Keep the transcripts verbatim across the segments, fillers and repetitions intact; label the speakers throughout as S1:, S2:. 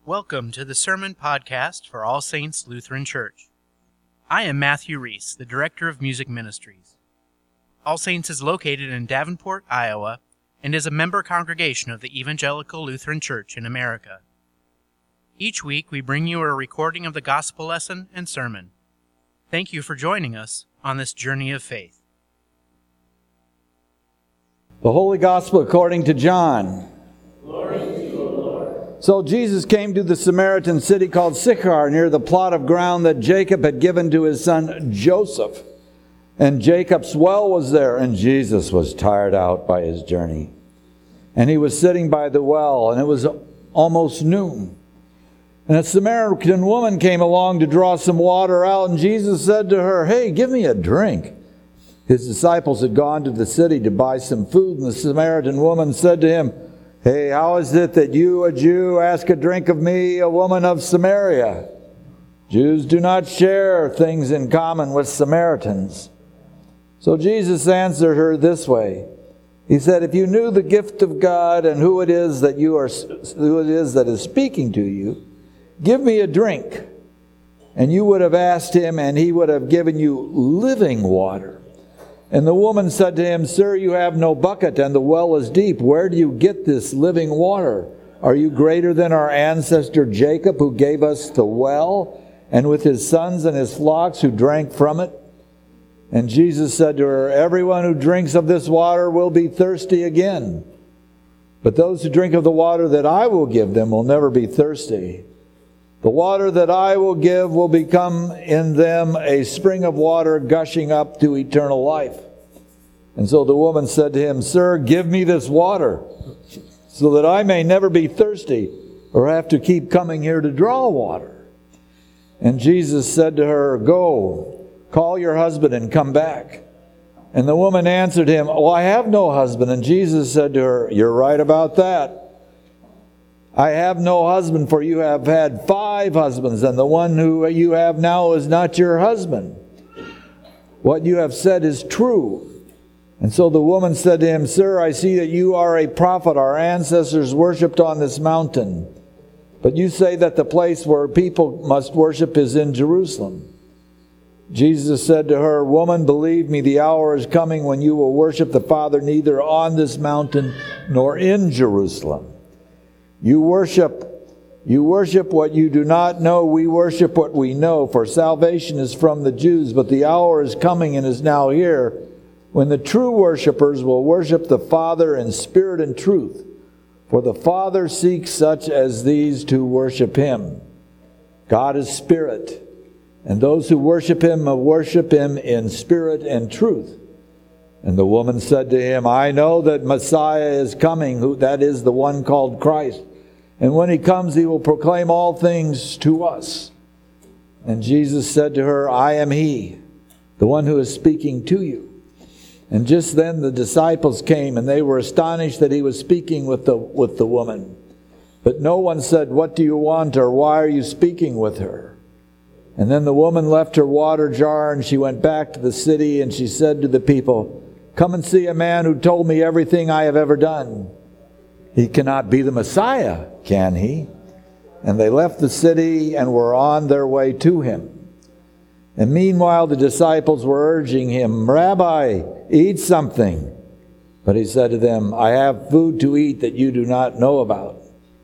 S1: Welcome to the Sermon Podcast for All Saints Lutheran Church. I am Matthew Reese, the Director of Music Ministries. All Saints is located in Davenport, Iowa, and is a member congregation of the Evangelical Lutheran Church in America. Each week we bring you a recording of the gospel lesson and sermon. Thank you for joining us on this journey of faith.
S2: The Holy Gospel according to John.
S3: Glory to you, O Lord.
S2: So Jesus came to the Samaritan city called Sychar, near the plot of ground that Jacob had given to his son Joseph. And Jacob's well was there, and Jesus was tired out by his journey. And he was sitting by the well, and it was almost noon. And a Samaritan woman came along to draw some water out, and Jesus said to her, "Hey, give me a drink." His disciples had gone to the city to buy some food, and the Samaritan woman said to him, "Hey, how is it that you, a Jew, ask a drink of me, a woman of Samaria? Jews do not share things in common with Samaritans." So Jesus answered her this way. He said, "If you knew the gift of God and who it is that you are, who it is that is speaking to you, give me a drink." And you would have asked him, and he would have given you living water. And the woman said to him, "Sir, you have no bucket, and the well is deep. Where do you get this living water? Are you greater than our ancestor Jacob, who gave us the well, and with his sons and his flocks who drank from it?" And Jesus said to her, "Everyone who drinks of this water will be thirsty again. But those who drink of the water that I will give them will never be thirsty. The water that I will give will become in them a spring of water gushing up to eternal life." And so the woman said to him, "Sir, give me this water, so that I may never be thirsty or have to keep coming here to draw water." And Jesus said to her, "Go, call your husband and come back." And the woman answered him, "Oh, I have no husband." And Jesus said to her, "You're right about that. I have no husband, for you have had five husbands, and the one who you have now is not your husband. What you have said is true." And so the woman said to him, "Sir, I see that you are a prophet. Our ancestors worshipped on this mountain, but you say that the place where people must worship is in Jerusalem." Jesus said to her, "Woman, believe me, the hour is coming when you will worship the Father neither on this mountain nor in Jerusalem. You worship, you worship what you do not know. We worship what we know, for salvation is from the Jews. But the hour is coming and is now here when the true worshipers will worship the Father in spirit and truth. For the Father seeks such as these to worship Him. God is spirit, and those who worship Him will worship Him in spirit and truth." And the woman said to him, "I know that Messiah is coming, who that is the one called Christ. And when He comes, He will proclaim all things to us." And Jesus said to her, "I am He, the one who is speaking to you." And just then the disciples came, and they were astonished that He was speaking with the, with the woman. But no one said, "What do you want?" or "Why are you speaking with her?" And then the woman left her water jar, and she went back to the city, and she said to the people, "Come and see a man who told me everything I have ever done. He cannot be the Messiah, can he?" And they left the city and were on their way to him. And meanwhile the disciples were urging him, "Rabbi, eat something." But he said to them, "I have food to eat that you do not know about."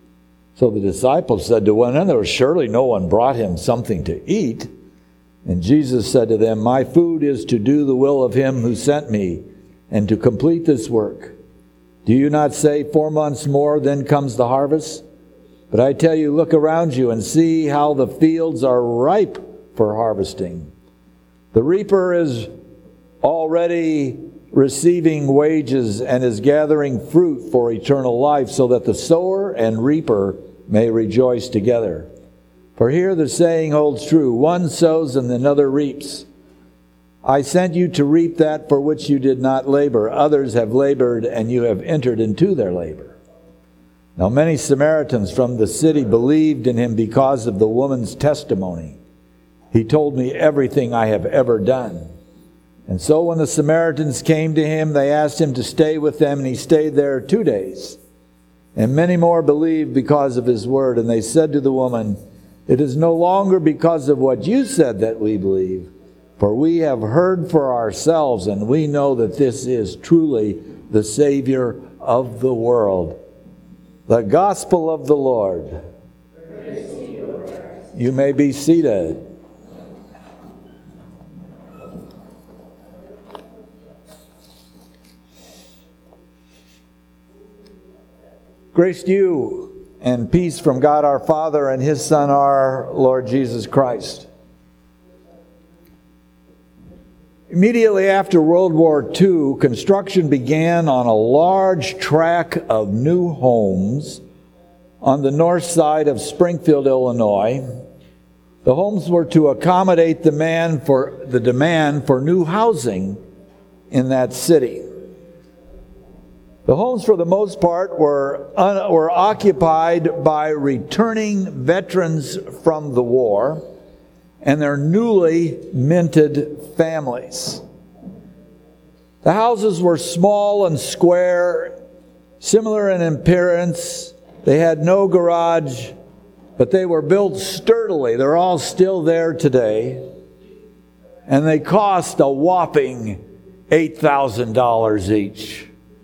S2: So the disciples said to one another, "Surely no one brought him something to eat." And Jesus said to them, "My food is to do the will of Him who sent me, and to complete this work. Do you not say, 'Four months more, then comes the harvest'? But I tell you, look around you and see how the fields are ripe for harvesting. The reaper is already receiving wages and is gathering fruit for eternal life, so that the sower and reaper may rejoice together. For here the saying holds true, one sows and another reaps. I sent you to reap that for which you did not labor. Others have labored, and you have entered into their labor." Now many Samaritans from the city believed in Him because of the woman's testimony. "He told me everything I have ever done." And so when the Samaritans came to Him, they asked Him to stay with them, and He stayed there two days. And many more believed because of his word. And they said to the woman, "It is no longer because of what you said that we believe, for we have heard for ourselves, and we know that this is truly the Savior of the world." The gospel of the Lord. You may be seated. Grace to you and peace from God our Father and His Son, our Lord Jesus Christ. Immediately after World War Two, construction began on a large tract of new homes on the north side of Springfield, Illinois. The homes were to accommodate the demand for, the demand for new housing in that city. The homes, for the most part, were, un, were occupied by returning veterans from the war and their newly minted families. The houses were small and square, similar in appearance. They had no garage, but they were built sturdily. They're all still there today. And they cost a whopping eight thousand dollars each.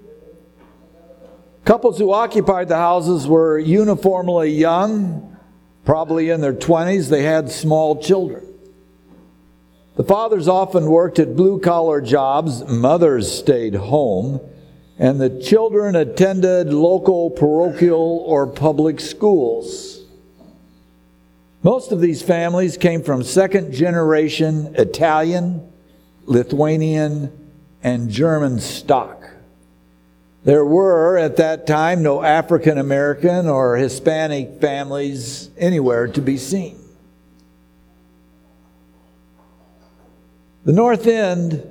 S2: Couples who occupied the houses were uniformly young, probably in their twenties. They had small children. The fathers often worked at blue-collar jobs. Mothers stayed home. And the children attended local parochial or public schools. Most of these families came from second-generation Italian, Lithuanian, and German stock. There were, at that time, no African American or Hispanic families anywhere to be seen. The North End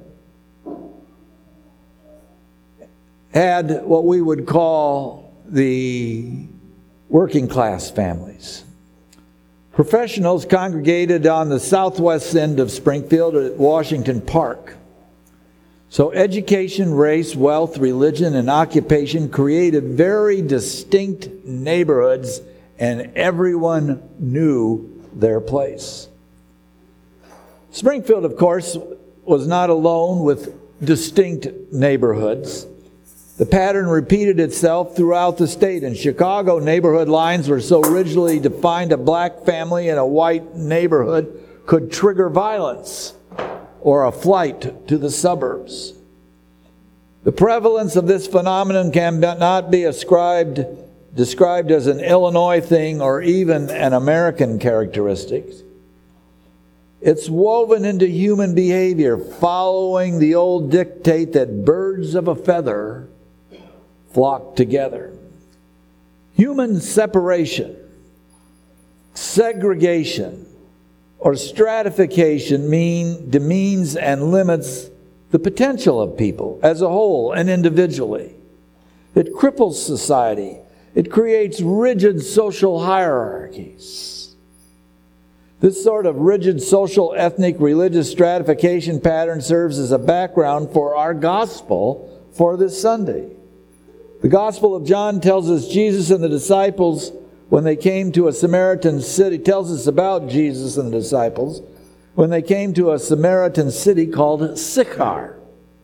S2: had what we would call the working class families. Professionals congregated on the southwest end of Springfield at Washington Park. So education, race, wealth, religion, and occupation created very distinct neighborhoods, and everyone knew their place. Springfield, of course, was not alone with distinct neighborhoods. The pattern repeated itself throughout the state. In Chicago, neighborhood lines were so rigidly defined a black family in a white neighborhood could trigger violence or a flight to the suburbs. The prevalence of this phenomenon cannot be ascribed, described as an Illinois thing or even an American characteristic. It's woven into human behavior, following the old dictate that birds of a feather flock together. Human separation, segregation, or stratification mean, demeans and limits the potential of people as a whole and individually. It cripples society. It creates rigid social hierarchies. This sort of rigid social, ethnic, religious stratification pattern serves as a background for our gospel for this Sunday. The Gospel of John tells us Jesus and the disciples, when they came to a Samaritan city, tells us about Jesus and the disciples, when they came to a Samaritan city called Sychar.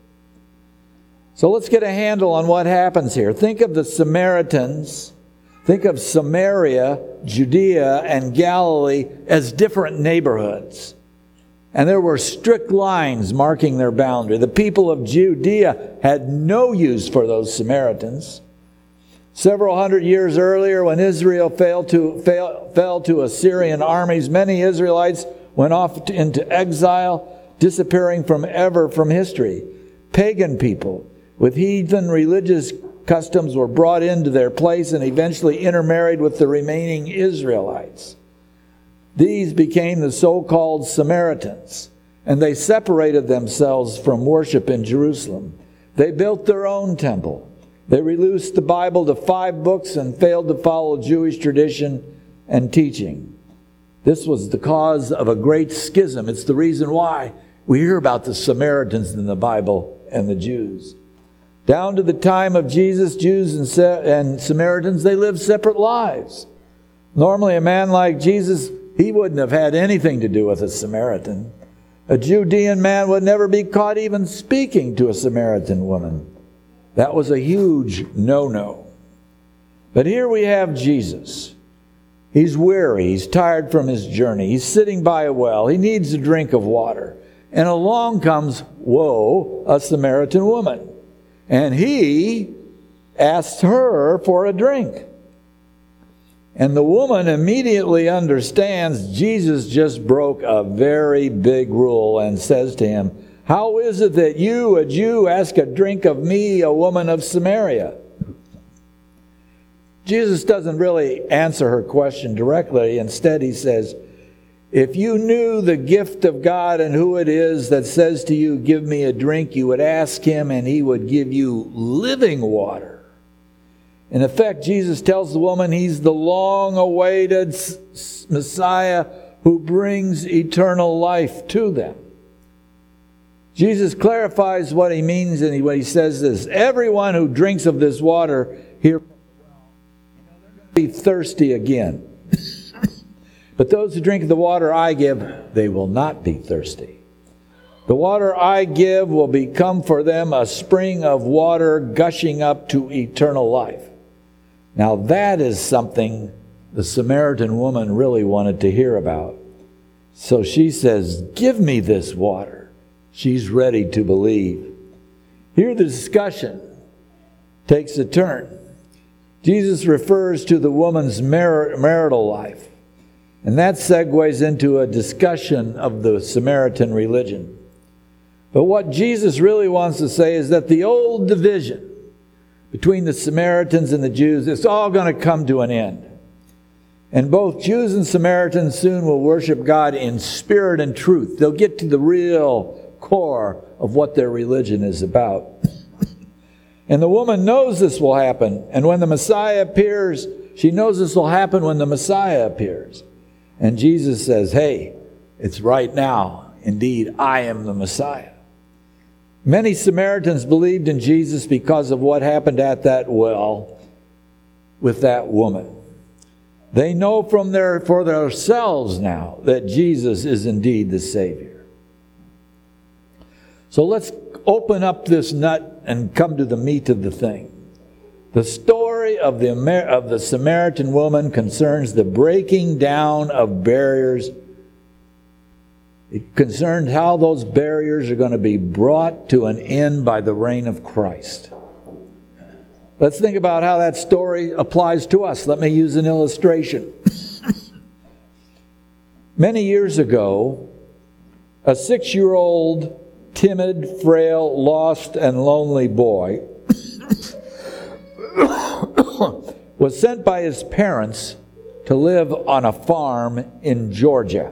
S2: So let's get a handle on what happens here. Think of the Samaritans, think of Samaria, Judea, and Galilee as different neighborhoods. And there were strict lines marking their boundary. The people of Judea had no use for those Samaritans. Several hundred years earlier, when Israel fell to, fell, fell to Assyrian armies, many Israelites went off into exile, disappearing from ever from history. Pagan people with heathen religious customs were brought into their place and eventually intermarried with the remaining Israelites. These became the so-called Samaritans, and they separated themselves from worship in Jerusalem. They built their own temple. They reduced the Bible to five books and failed to follow Jewish tradition and teaching. This was the cause of a great schism. It's the reason why we hear about the Samaritans in the Bible and the Jews. Down to the time of Jesus, Jews and, Sa- and Samaritans, they lived separate lives. Normally, a man like Jesus, he wouldn't have had anything to do with a Samaritan. A Judean man would never be caught even speaking to a Samaritan woman. That was a huge no-no. But here we have Jesus. He's weary. He's tired from his journey. He's sitting by a well. He needs a drink of water. And along comes, whoa, a Samaritan woman. And he asks her for a drink. And the woman immediately understands Jesus just broke a very big rule and says to him, "How is it that you, a Jew, ask a drink of me, a woman of Samaria?" Jesus doesn't really answer her question directly. Instead, he says, "If you knew the gift of God and who it is that says to you, 'Give me a drink,' you would ask him and he would give you living water." In effect, Jesus tells the woman he's the long-awaited Messiah who brings eternal life to them. Jesus clarifies what he means and what he says is, everyone who drinks of this water here will be thirsty again. But those who drink of the water I give, they will not be thirsty. The water I give will become for them a spring of water gushing up to eternal life. Now that is something the Samaritan woman really wanted to hear about. So she says, "Give me this water." She's ready to believe. Here the discussion takes a turn. Jesus refers to the woman's mar- marital life. And that segues into a discussion of the Samaritan religion. But what Jesus really wants to say is that the old division between the Samaritans and the Jews, it's all going to come to an end. And both Jews and Samaritans soon will worship God in spirit and truth. They'll get to the real core of what their religion is about. And the woman knows this will happen. And when the Messiah appears, she knows this will happen when the Messiah appears. And Jesus says, "Hey, it's right now. Indeed, I am the Messiah." Many Samaritans believed in Jesus because of what happened at that well with that woman. They know from their, for themselves now that Jesus is indeed the Savior. So let's open up this nut and come to the meat of the thing. The story of the, of the Samaritan woman concerns the breaking down of barriers. It concerns how those barriers are going to be brought to an end by the reign of Christ. Let's think about how that story applies to us. Let me use an illustration. Many years ago, a six-year-old, timid, frail, lost, and lonely boy was sent by his parents to live on a farm in Georgia.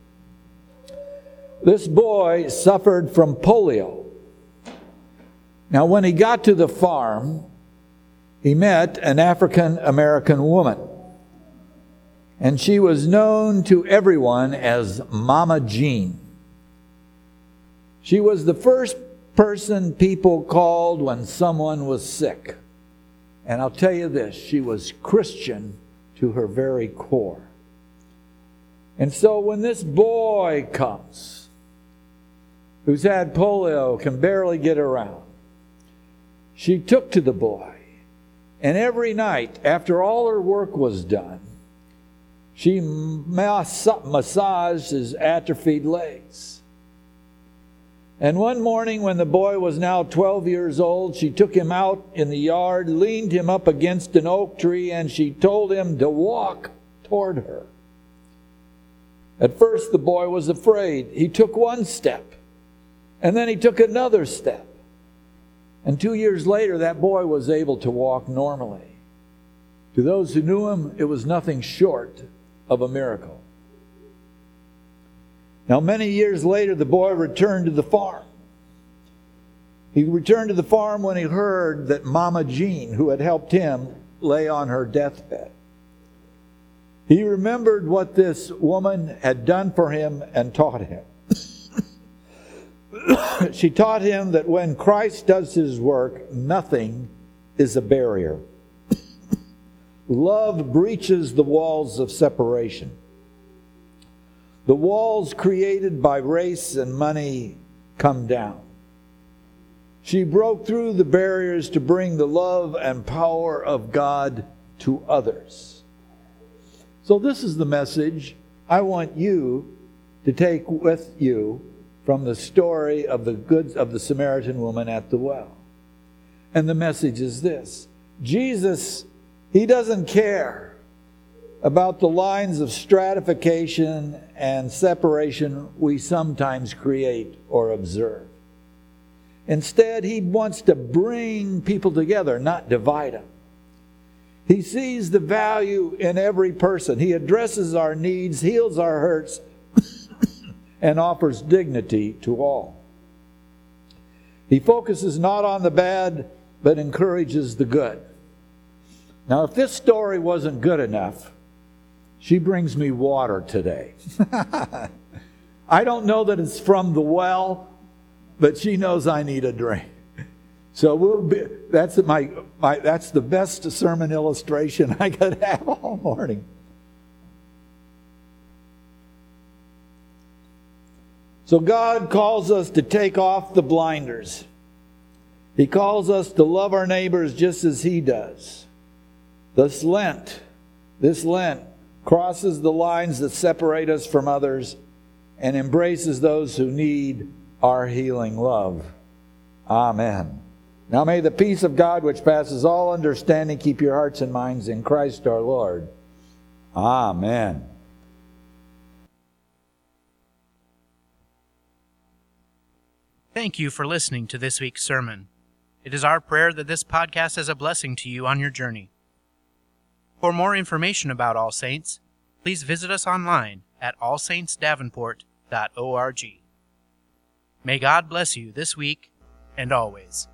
S2: This boy suffered from polio. Now, when he got to the farm, he met an African-American woman. And she was known to everyone as Mama Jean. She was the first person people called when someone was sick. And I'll tell you this, she was Christian to her very core. And so when this boy comes, who's had polio, can barely get around, she took to the boy. And every night, after all her work was done, she massaged his atrophied legs. And one morning when the boy was now twelve years old, she took him out in the yard, leaned him up against an oak tree, and she told him to walk toward her. At first the boy was afraid. He took one step, and then he took another step. And two years later, that boy was able to walk normally. To those who knew him, it was nothing short of a miracle. Now, many years later, the boy returned to the farm. He returned to the farm when he heard that Mama Jean, who had helped him, lay on her deathbed. He remembered what this woman had done for him and taught him. She taught him that when Christ does his work, nothing is a barrier. Love breaches the walls of separation. The walls created by race and money come down. She broke through the barriers to bring the love and power of God to others. So this is the message I want you to take with you from the story of the good of the Samaritan woman at the well. And the message is this: Jesus, he doesn't care about the lines of stratification and separation we sometimes create or observe. Instead, he wants to bring people together, not divide them. He sees the value in every person. He addresses our needs, heals our hurts, and offers dignity to all. He focuses not on the bad, but encourages the good. Now, if this story wasn't good enough, she brings me water today. I don't know that it's from the well, but she knows I need a drink. So we'll be, that's my, my that's the best sermon illustration I could have all morning. So God calls us to take off the blinders. He calls us to love our neighbors just as He does. This Lent, this Lent crosses the lines that separate us from others and embraces those who need our healing love. Amen. Now may the peace of God, which passes all understanding, keep your hearts and minds in Christ our Lord. Amen.
S1: Thank you for listening to this week's sermon. It is our prayer that this podcast is a blessing to you on your journey. For more information about All Saints, please visit us online at all saints davenport dot org. May God bless you this week and always.